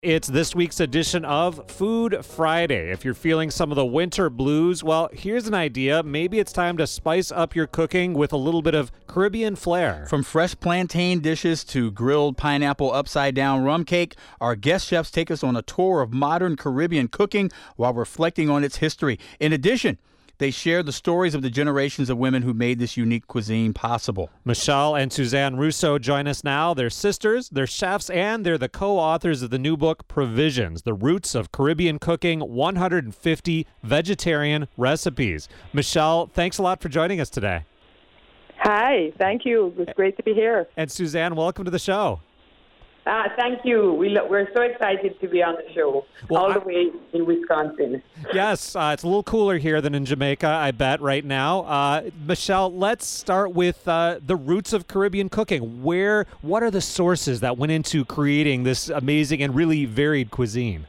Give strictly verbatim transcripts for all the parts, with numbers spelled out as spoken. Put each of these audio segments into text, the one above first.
It's this week's edition of Food Friday. If you're feeling some of the winter blues, well, here's an idea. Maybe it's time to spice up your cooking with a little bit of Caribbean flair. From fresh plantain dishes to grilled pineapple upside-down rum cake, our guest chefs take us on a tour of modern Caribbean cooking while reflecting on its history. In addition, they share the stories of the generations of women who made this unique cuisine possible. Michelle and Suzanne Russo join us now. They're sisters, they're chefs, and they're the co-authors of the new book, Provisions, The Roots of Caribbean Cooking, one hundred fifty Vegetarian Recipes. Michelle, thanks a lot for joining us today. Hi, thank you. It's great to be here. And Suzanne, welcome to the show. Uh, thank you. We lo- we're so excited to be on the show, well, all I- the way in Wisconsin. Yes, uh, it's a little cooler here than in Jamaica, I bet, right now. Uh, Michelle, let's start with uh, the roots of Caribbean cooking. Where, what are the sources that went into creating this amazing and really varied cuisine?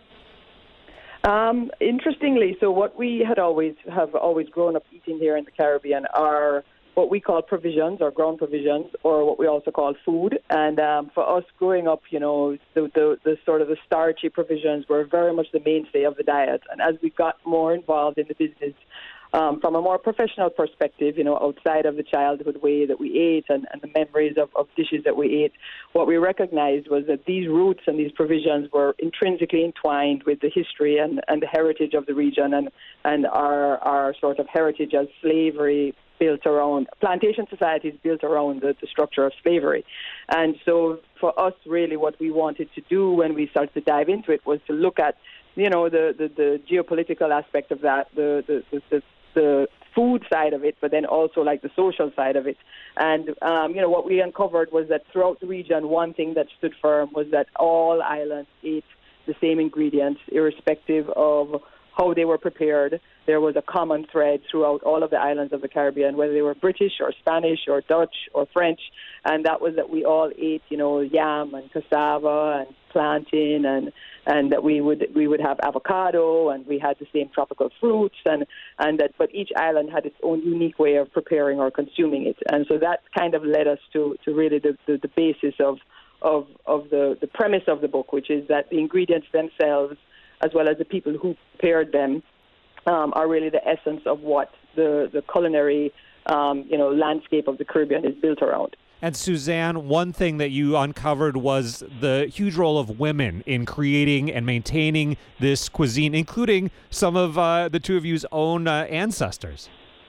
Um, interestingly, so what we had always have always grown up eating here in the Caribbean are what we call provisions or ground provisions, or what we also call food. And um, for us growing up, you know, the, the, the sort of the starchy provisions were very much the mainstay of the diet. And as we got more involved in the business, um, from a more professional perspective, you know, outside of the childhood way that we ate and, and the memories of, of dishes that we ate, what we recognized was that these roots and these provisions were intrinsically entwined with the history and, and the heritage of the region and, and our, our sort of heritage as slavery built around, plantation societies built around the, the structure of slavery. And so for us, really, what we wanted to do when we started to dive into it was to look at, you know, the, the, the geopolitical aspect of that, the, the, the, the, the food side of it, but then also like the social side of it. And, um, you know, what we uncovered was that throughout the region, one thing that stood firm was that all islands ate the same ingredients, irrespective of how they were prepared. There was a common thread throughout all of the islands of the Caribbean, whether they were British or Spanish or Dutch or French, and that was that we all ate, you know, yam and cassava and plantain, and and that we would we would have avocado, and we had the same tropical fruits, and and that but each island had its own unique way of preparing or consuming it, and so that kind of led us to to really the the, the basis of of of the the premise of the book, which is that the ingredients themselves, as well as the people who prepared them, um, are really the essence of what the, the culinary um, you know, landscape of the Caribbean is built around. And Suzanne, one thing that you uncovered was the huge role of women in creating and maintaining this cuisine, including some of uh, the two of you's own uh, ancestors.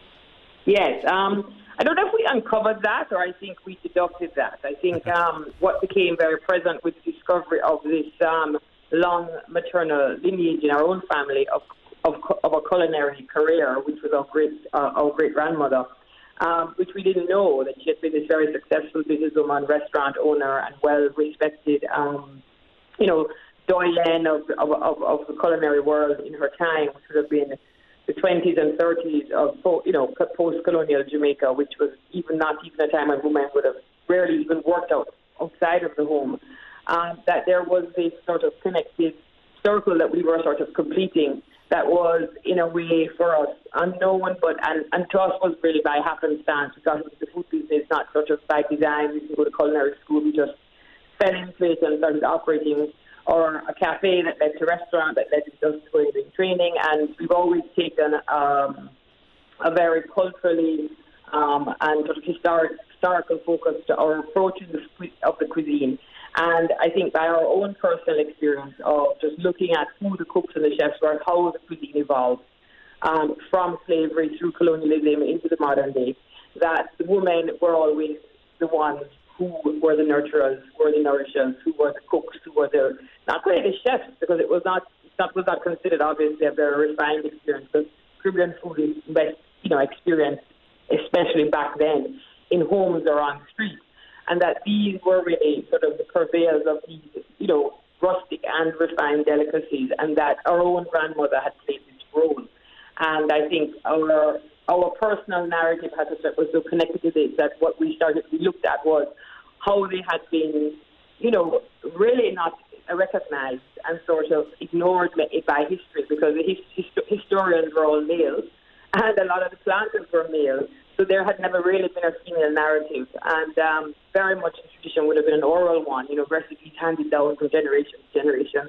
Yes. Um, I don't know if we uncovered that, or I think we deducted that. I think um, what became very present with the discovery of this um, long maternal lineage in our own family of of, of a culinary career, which was our great uh, our great grandmother, um, which we didn't know that she had been this very successful businesswoman, restaurant owner, and well respected, um, you know, doyen of, of of of the culinary world in her time, which would have been the twenties and thirties of you know post-colonial Jamaica, which was even not even a time when women would have rarely even worked out outside of the home. Um, that there was this sort of connected circle that we were sort of completing that was, in a way, for us, unknown, but and, and to us was really by happenstance. We got into the food business, not sort of by design. We didn't go to culinary school. We just fell into it and started operating, or a cafe that led to a restaurant that led to us going to training. And we've always taken um, a very culturally um, and sort of historic, historical focus to our approach of the cuisine. And I think by our own personal experience of just looking at who the cooks and the chefs were, how the cuisine evolved um, from slavery through colonialism into the modern day, that the women were always the ones who were the nurturers, who were the nourishers, who were the cooks, who were the, not really the chefs, because it was not, that was not considered obviously a very refined experience, because Caribbean food is best, you know, experienced, especially back then, in homes or on the streets. And that these were really sort of the purveyors of these, you know, rustic and refined delicacies, and that our own grandmother had played this role. And I think our our personal narrative has was so connected to this that what we started, we looked at was how they had been, you know, really not recognized and sort of ignored by history, because the his, historians were all male, and a lot of the planters were male. So there had never really been a female narrative, and um, very much the tradition would have been an oral one, you know, recipes handed down from generation to generation.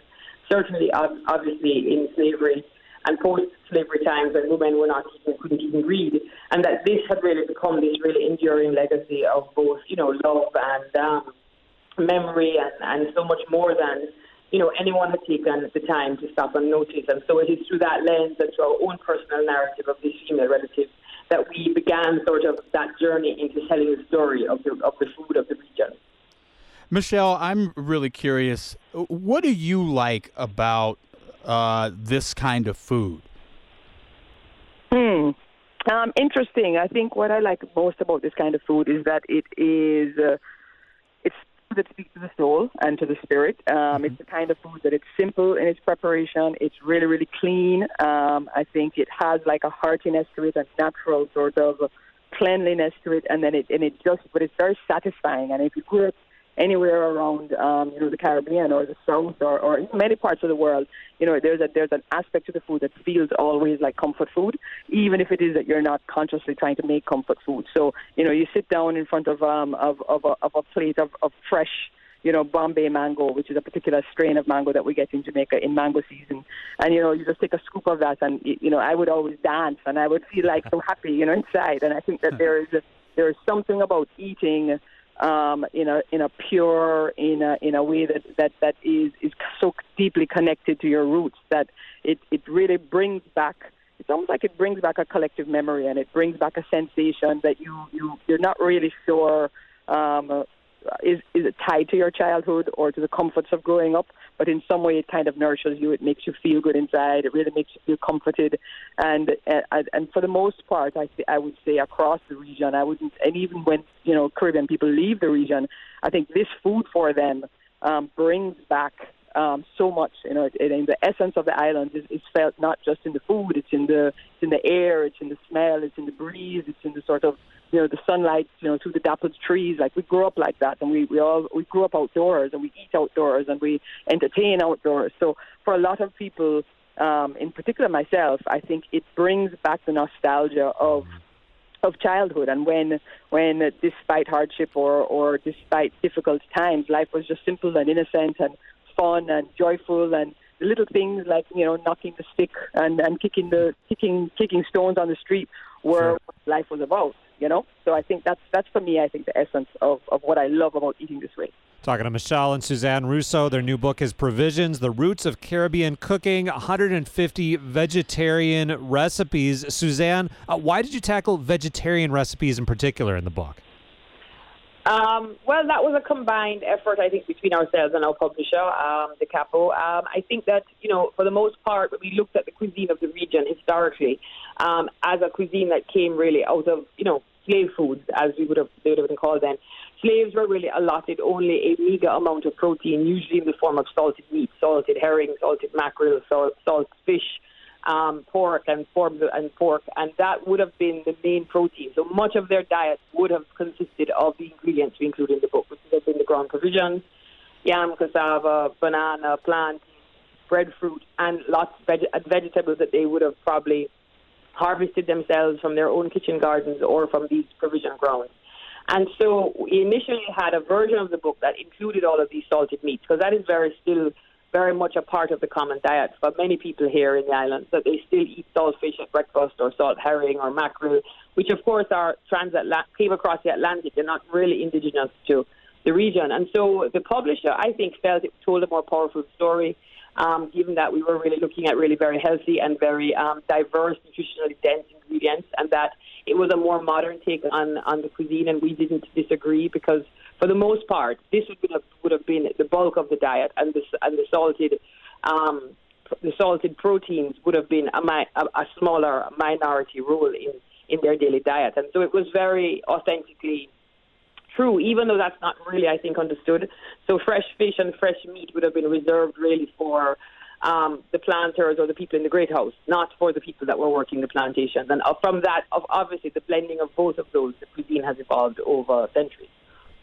certainly, ob- obviously, in slavery and post-slavery times when women were not even, couldn't even read, and that this had really become this really enduring legacy of both, you know, love and um, memory and, and so much more than, you know, anyone had taken the time to stop and notice. And so it is through that lens and through our own personal narrative of this female relative that we began sort of that journey into telling the story of the, of the food of the region. Michelle, I'm really curious. What do you like about uh, this kind of food? Hmm. Um, interesting. I think what I like most about this kind of food is that it is uh, it's food that speaks to the soul and to the spirit. Um, mm-hmm. It's the kind of food that it's simple in its preparation. It's really, really clean. Um, I think it has like a heartiness to it, a natural sort of cleanliness to it, and then it and it just, but it's very satisfying. And if you grew up anywhere around, um, you know, the Caribbean or the South or, or in many parts of the world, you know, there's a there's an aspect to the food that feels always like comfort food, even if it is that you're not consciously trying to make comfort food. So, you know, you sit down in front of um of of a, of a plate of, of fresh, you know, Bombay mango, which is a particular strain of mango that we get in Jamaica in mango season, and you know, you just take a scoop of that, and you know, I would always dance, and I would feel like so happy, you know, inside. And I think that there is a, there is something about eating Um, in a in a pure in a in a way that, that, that is, is so deeply connected to your roots that it, it really brings back. It's almost like it brings back a collective memory, and it brings back a sensation that you you you're not really sure um, is is it tied to your childhood or to the comforts of growing up, but in some way it kind of nourishes you. It makes you feel good inside. It really makes you feel comforted, and and, and for the most part, I th- I would say across the region, I wouldn't, and even when you know Caribbean people leave the region, I think this food for them um, brings back um, so much. You know, it, it, the essence of the island is, is felt not just in the food. It's in the it's in the air. It's in the smell. It's in the breeze. It's in the sort of you know, the sunlight, you know, through the dappled trees. Like, we grew up like that, and we, we all we grew up outdoors, and we eat outdoors, and we entertain outdoors. So for a lot of people, um, in particular myself, I think it brings back the nostalgia of of childhood, and when when uh, despite hardship or, or despite difficult times, life was just simple and innocent and fun and joyful, and the little things like, you know, knocking the stick and, and kicking the kicking kicking stones on the street were Sure. what life was about. You know, so I think that's that's for me. I think the essence of, of what I love about eating this way. Talking to Michelle and Suzanne Russo. Their new book is Provisions: The Roots of Caribbean Cooking. one hundred fifty vegetarian recipes. Suzanne, uh, why did you tackle vegetarian recipes in particular in the book? Um, well, that was a combined effort, I think, between ourselves and our publisher, um, the Capo. Um, I think that, you know, for the most part, we looked at the cuisine of the region historically um, as a cuisine that came really out of, you know, slave foods, as we would have, they would have been called then. Slaves were really allotted only a meager amount of protein, usually in the form of salted meat, salted herring, salted mackerel, salt, salt fish, um, pork and, form, and pork, and that would have been the main protein. So much of their diet would have consisted of the ingredients we include in the book, which would have been the ground provisions, yam, cassava, banana, plant, breadfruit, and lots of veg- vegetables that they would have probably harvested themselves from their own kitchen gardens or from these provision grounds. And so we initially had a version of the book that included all of these salted meats, because that is very still very much a part of the common diet for many people here in the islands, that they still eat salt fish at breakfast or salt herring or mackerel, which of course are transatlantic, came across the Atlantic. They're not really indigenous to the region. And so the publisher, I think, felt it told a more powerful story, um, given that we were really looking at really very healthy and very um, diverse, nutritionally dense ingredients, and that it was a more modern take on, on the cuisine, and we didn't disagree, because for the most part, this would have, would have been the bulk of the diet, and the, and the salted um, the salted proteins would have been a, mi- a, a smaller minority role in, in their daily diet. And so it was very authentically true, even though that's not really, I think, understood. So fresh fish and fresh meat would have been reserved really for um, the planters or the people in the great house, not for the people that were working the plantations. And uh, from that, of obviously the blending of both of those, the cuisine has evolved over centuries.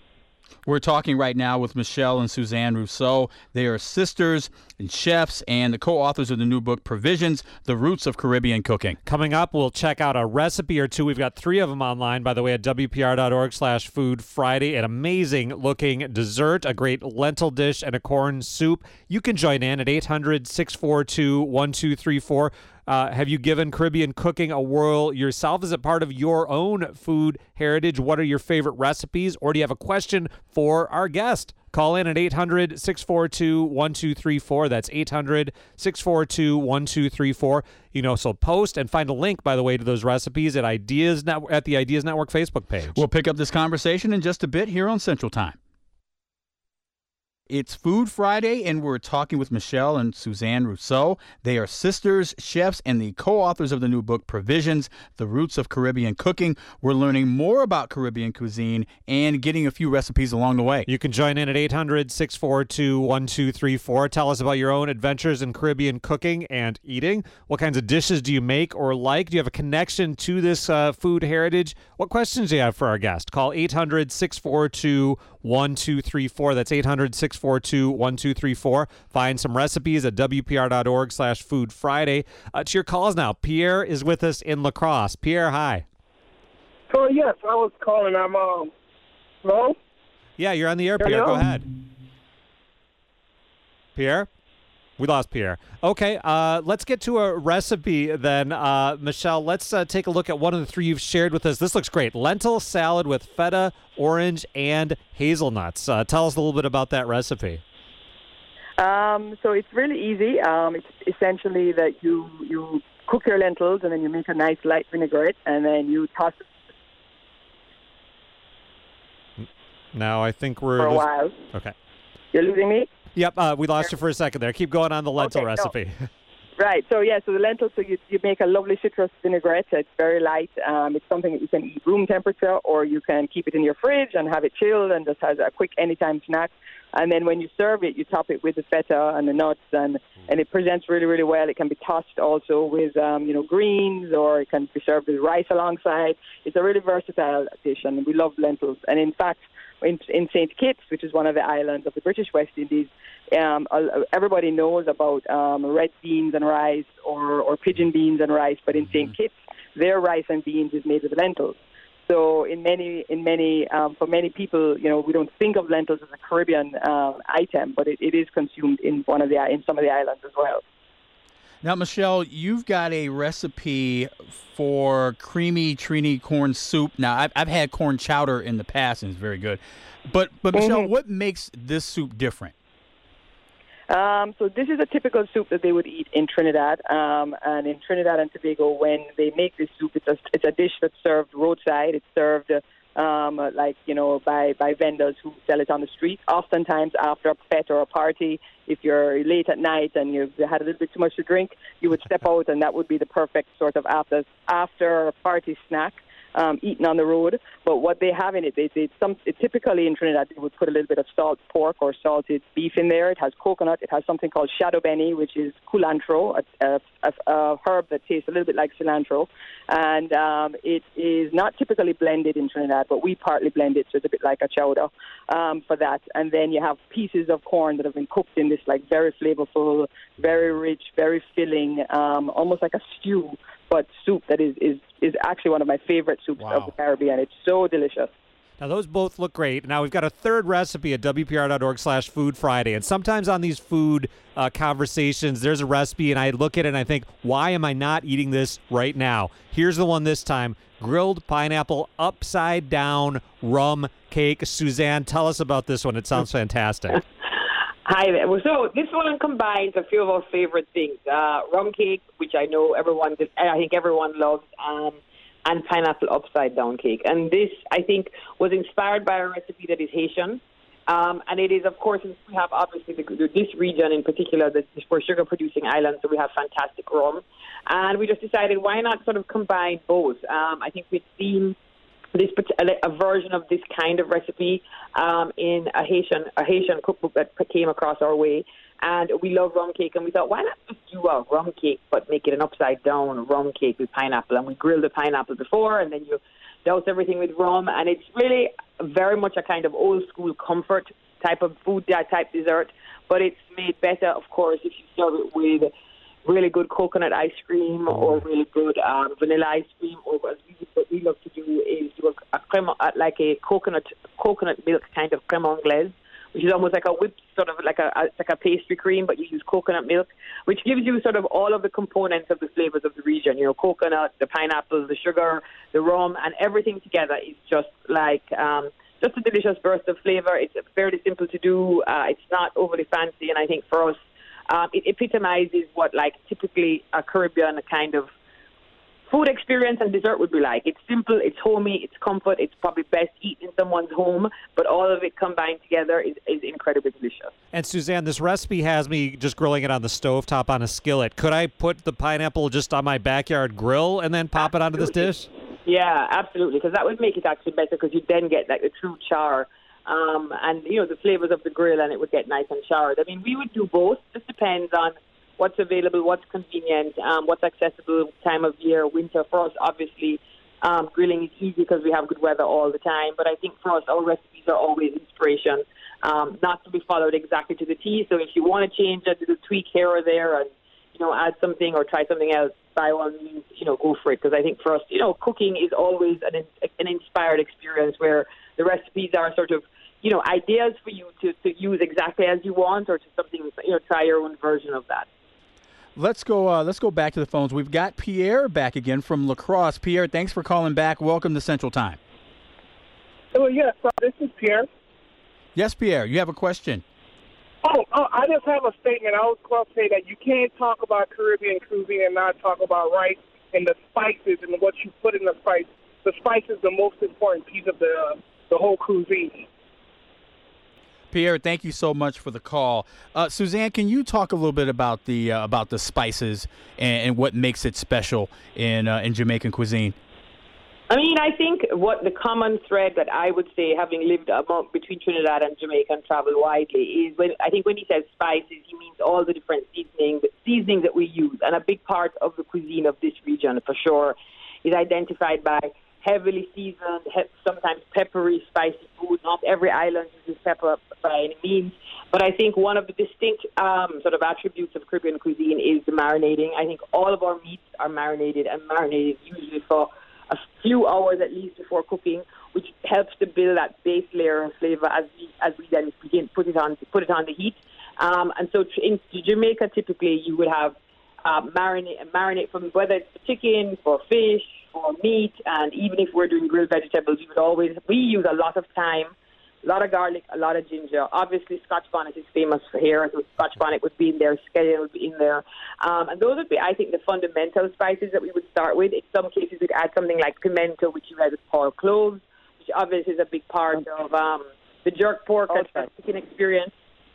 We're talking right now with Michelle and Suzanne Rousseau. They are sisters and chefs and the co-authors of the new book, Provisions, The Roots of Caribbean Cooking. Coming up, we'll check out a recipe or two. We've got three of them online, by the way, at W P R dot org slash Food Friday. An amazing-looking dessert, a great lentil dish, and a corn soup. You can join in at eight hundred, six four two, one two three four. Uh, have you given Caribbean cooking a whirl yourself? Is it part of your own food heritage? What are your favorite recipes? Or do you have a question for our guest? Call in at eight hundred, six four two, one two three four. That's eight hundred, six four two, one two three four. You know, so post and find a link, by the way, to those recipes at Ideas Net- at the Ideas Network Facebook page. We'll pick up this conversation in just a bit here on Central Time. It's Food Friday, and we're talking with Michelle and Suzanne Rousseau. They are sisters, chefs, and the co-authors of the new book, Provisions, The Roots of Caribbean Cooking. We're learning more about Caribbean cuisine and getting a few recipes along the way. You can join in at eight hundred, six four two, one two three four. Tell us about your own adventures in Caribbean cooking and eating. What kinds of dishes do you make or like? Do you have a connection to this uh, food heritage? What questions do you have for our guest? Call eight hundred, six four two, one two three four. That's eight hundred, six four two, one two three four. Find some recipes at W P R dot org slash Food Friday. Uh, to your calls now. Pierre is with us in La Crosse. Pierre, hi. Oh, yes, I was calling. I'm, um, hello? Yeah, you're on the air, Here Pierre. you Go go. ahead. Pierre? We lost Pierre. Okay, uh, let's get to a recipe then. Uh, Michelle, let's uh, take a look at one of the three you've shared with us. This looks great. Lentil salad with feta, orange, and hazelnuts. Uh, tell us a little bit about that recipe. Um, so it's really easy. Um, it's essentially that you, you cook your lentils and then you make a nice light vinaigrette and then you toss it Now I think we're... for a losing- while. Okay. You're losing me? Yep, uh, we lost you for a second there. Keep going on the lentil Okay, no. recipe. Right. So, yeah, so the lentils, so you, you make a lovely citrus vinaigrette. It's very light. Um, it's something that you can eat room temperature or you can keep it in your fridge and have it chilled and just has a quick anytime snack. And then when you serve it, you top it with the feta and the nuts, and, and it presents really, really well. It can be tossed also with, um, you know, greens, or it can be served with rice alongside. It's a really versatile dish, and we love lentils. And, in fact, in, in Saint Kitts, which is one of the islands of the British West Indies, um, everybody knows about um, red beans and rice or, or pigeon beans and rice, but in Saint Kitts, their rice and beans is made with lentils. So in many, in many, um, for many people, you know, we don't think of lentils as a Caribbean um, item, but it, it is consumed in one of the in some of the islands as well. Now, Michelle, you've got a recipe for creamy Trini corn soup. Now, I've, I've had corn chowder in the past, and it's very good. But, but Michelle, Mm-hmm. what makes this soup different? Um, so this is a typical soup that they would eat in Trinidad. Um, and in Trinidad and Tobago, when they make this soup, it's a, it's a dish that's served roadside. It's served um, like, you know, by, by vendors who sell it on the street. Oftentimes after a fete or a party, if you're late at night and you've had a little bit too much to drink, you would step out, and that would be the perfect sort of after, after party snack. Um, eaten on the road, but what they have in it, they, they some it, typically in Trinidad they would put a little bit of salt pork or salted beef in there. It has coconut. It has something called shadow benny, which is culantro, a, a, a, a herb that tastes a little bit like cilantro, and um, it is not typically blended in Trinidad, but we partly blend it, so it's a bit like a chowder um, for that. And then you have pieces of corn that have been cooked in this like very flavorful, very rich, very filling, um, almost like a stew, but soup that is, is, is actually one of my favorite soups Wow. of the Caribbean. It's so delicious. Now, those both look great. Now, we've got a third recipe at W P R dot org slash Food Friday. And sometimes on these food uh, conversations, there's a recipe, and I look at it and I think, why am I not eating this right now? Here's the one this time. Grilled pineapple upside-down rum cake. Suzanne, tell us about this one. It sounds fantastic. Hi there. Well, so this one combines a few of our favorite things: uh, rum cake, which I know everyone, I think everyone loves, um, and pineapple upside down cake. And this, I think, was inspired by a recipe that is Haitian, um, and it is, of course, we have obviously the, this region in particular, the for sugar producing islands, so we have fantastic rum, and we just decided why not sort of combine both. Um, I think we've seen this a version of this kind of recipe um, in a Haitian a Haitian cookbook that came across our way, and we love rum cake, and we thought, why not just do a rum cake but make it an upside down rum cake with pineapple? And we grilled the pineapple before, and then you douse everything with rum, and it's really very much a kind of old school comfort type of food, that type dessert, but it's made better, of course, if you serve it with really good coconut ice cream or really good um, vanilla ice cream, or what we, what we love to do is do a, a creme, uh, like a coconut coconut milk kind of creme anglaise, which is almost like a whipped, sort of like a, a like a pastry cream, but you use coconut milk, which gives you sort of all of the components of the flavors of the region. You know, coconut, the pineapple, the sugar, the rum, and everything together is just like um, just a delicious burst of flavor. It's fairly simple to do. Uh, it's not overly fancy, and I think for us, um, it epitomizes what like typically a Caribbean kind of food experience and dessert would be like. It's simple, it's homey, it's comfort, it's probably best eaten in someone's home, but all of it combined together is, is incredibly delicious. And Suzanne, this recipe has me just grilling it on the stovetop on a skillet. Could I put the pineapple just on my backyard grill and then pop absolutely. it onto this dish? Yeah, absolutely, because that would make it actually better, because you then get like the true char um, and, you know, the flavors of the grill, and it would get nice and charred. I mean, we would do both. Just depends on what's available, what's convenient, um, what's accessible time of year, winter. For us, obviously, um, grilling is easy because we have good weather all the time. But I think for us, our recipes are always inspiration, um, not to be followed exactly to the T. So if you want to change a little tweak here or there and, you know, add something or try something else, by all means, you know, go for it. Because I think for us, you know, cooking is always an, an inspired experience where the recipes are sort of, you know, ideas for you to, to use exactly as you want, or to something, you know, try your own version of that. Let's go. Uh, let's go back to the phones. We've got Pierre back again from La Crosse. Pierre, thanks for calling back. Welcome to Central Time. Oh yes, uh, this is Pierre. Yes, Pierre. You have a question. Oh, oh, I just have a statement. I was going to say that you can't talk about Caribbean cuisine and not talk about rice and the spices and what you put in the spice. The spice is the most important piece of the uh, the whole cuisine. Pierre, thank you so much for the call. Uh, Suzanne, can you talk a little bit about the uh, about the spices and, and what makes it special in uh, in Jamaican cuisine? I mean, I think what the common thread that I would say, having lived among, between Trinidad and Jamaica and traveled widely, is when I think when he says spices, he means all the different seasonings, seasonings that we use. And a big part of the cuisine of this region, for sure, is identified by heavily seasoned, sometimes peppery, spicy food. Not every island uses pepper by any means. But I think one of the distinct um, sort of attributes of Caribbean cuisine is the marinating. I think all of our meats are marinated, and marinated usually for a few hours at least before cooking, which helps to build that base layer of flavor as we as we then begin put it on put it on the heat. Um, and so in Jamaica, typically you would have uh, marinate marinate from whether it's for chicken, for fish, for meat, and even if we're doing grilled vegetables, we would always we use a lot of thyme, a lot of garlic, a lot of ginger. Obviously, Scotch bonnet is famous for here, so Scotch bonnet would be in there, scallion would be in there. Um, and those would be, I think, the fundamental spices that we would start with. In some cases, we'd add something like pimento, which you guys would call cloves, which obviously is a big part of um, the jerk pork Okay. and chicken experience.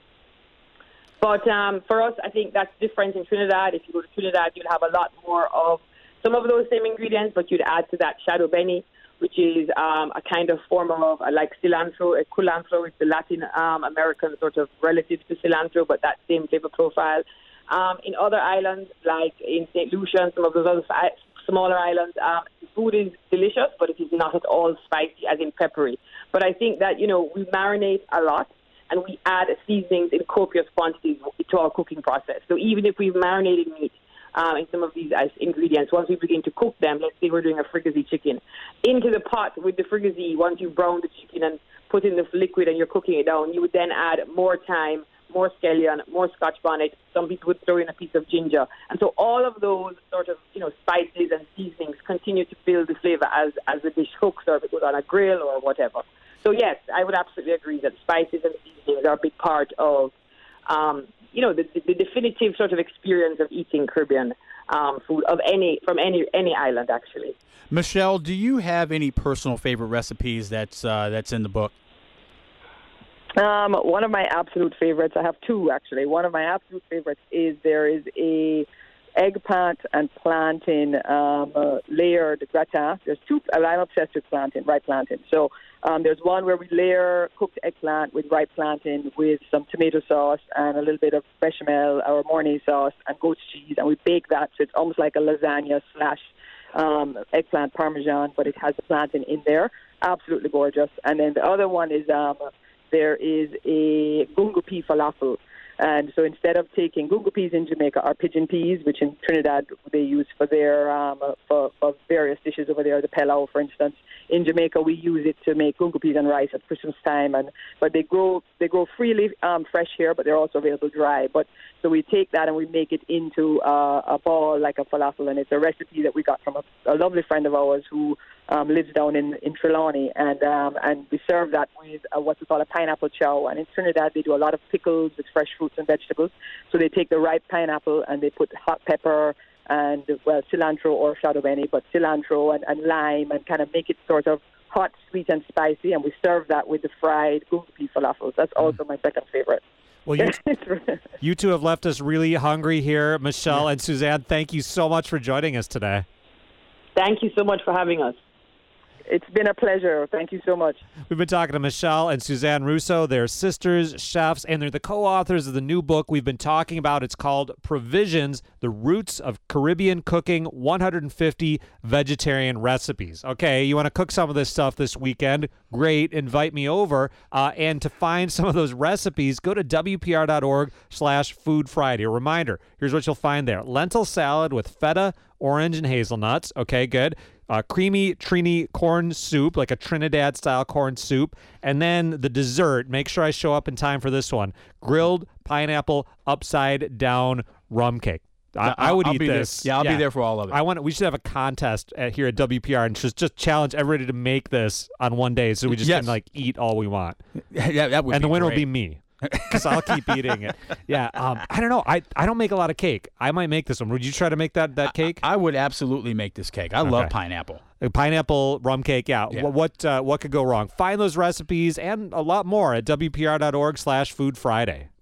But um, for us, I think that's different in Trinidad. If you go to Trinidad, you'll have a lot more of some of those same ingredients, but you'd add to that shadow benny, which is um, a kind of form of uh, like cilantro, a culantro. It's the Latin um, American sort of relative to cilantro, but that same flavor profile. Um, in other islands, like in Saint Lucia and some of those other fi- smaller islands, um, the food is delicious, but it is not at all spicy, as in peppery. But I think that, you know, we marinate a lot, and we add seasonings in copious quantities to our cooking process. So even if we've marinated meat, Um, in some of these uh, ingredients, once we begin to cook them, let's say we're doing a fricassee chicken, into the pot with the fricassee, once you brown the chicken and put in the liquid and you're cooking it down, you would then add more thyme, more scallion, more Scotch bonnet. Some people would throw in a piece of ginger. And so all of those sort of, you know, spices and seasonings continue to build the flavor as, as the dish cooks, or if it was on a grill or whatever. So yes, I would absolutely agree that spices and seasonings are a big part of um, you know, the, the definitive sort of experience of eating Caribbean um, food of any from any any island, actually. Michelle, do you have any personal favorite recipes that's uh, that's in the book? Um, one of my absolute favorites, I have two actually. One of my absolute favorites is there is a eggplant and plantain um, uh, layered gratin. There's two, I'm obsessed with plantain, ripe plantain. So um, there's one where we layer cooked eggplant with ripe plantain with some tomato sauce and a little bit of bechamel or Mornay sauce and goat's cheese, and we bake that so it's almost like a lasagna slash um, eggplant parmesan, but it has the plantain in there. Absolutely gorgeous. And then the other one is um, there is a gungo pea falafel. And so instead of taking gungo peas in Jamaica are pigeon peas, which in Trinidad they use for their um, for, for various dishes over there, the pilau, for instance. In Jamaica, we use it to make gungo peas and rice at Christmas time, and but they grow they grow freely um, fresh here, but they're also available dry. But so we take that and we make it into uh, a ball like a falafel, and it's a recipe that we got from a, a lovely friend of ours who um, lives down in in Trelawney, and um, and we serve that with uh, what we call a pineapple chow. And in Trinidad, they do a lot of pickles with fresh fruits and vegetables. So they take the ripe pineapple and they put hot pepper and, well, cilantro or shadow benny, but cilantro and, and lime, and kind of make it sort of hot, sweet, and spicy. And we serve that with the fried gungo pea falafels. That's also my second favorite. Well, you, you two have left us really hungry here. Michelle yeah. and Suzanne, thank you so much for joining us today. Thank you so much for having us. It's been a pleasure. Thank you so much. We've been talking to Michelle and Suzanne Russo. They're sisters, chefs, and they're the co-authors of the new book we've been talking about. It's called Provisions, The Roots of Caribbean Cooking, one hundred fifty Vegetarian Recipes. Okay, you want to cook some of this stuff this weekend? Great. Invite me over. Uh, and to find some of those recipes, go to W P R dot org slash Food Friday. A reminder, here's what you'll find there. Lentil salad with feta, orange, and hazelnuts. Okay, good. Uh, creamy Trini corn soup, like a Trinidad-style corn soup. And then the dessert, make sure I show up in time for this one, grilled pineapple upside-down rum cake. I, I would I'll eat be this. There. Yeah, I'll yeah. be there for all of it. I want. We should have a contest at, here at W P R and just, just challenge everybody to make this on one day so we just yes. can, like, eat all we want. Yeah, that would and be the winner great. will be me. Because I'll keep eating it. Yeah, um, I don't know. I, I don't make a lot of cake. I might make this one. Would you try to make that, that cake? I, I would absolutely make this cake. I okay. love pineapple. A pineapple rum cake, yeah. yeah. What what, uh, what could go wrong? Find those recipes and a lot more at W P R dot org slash Food Friday.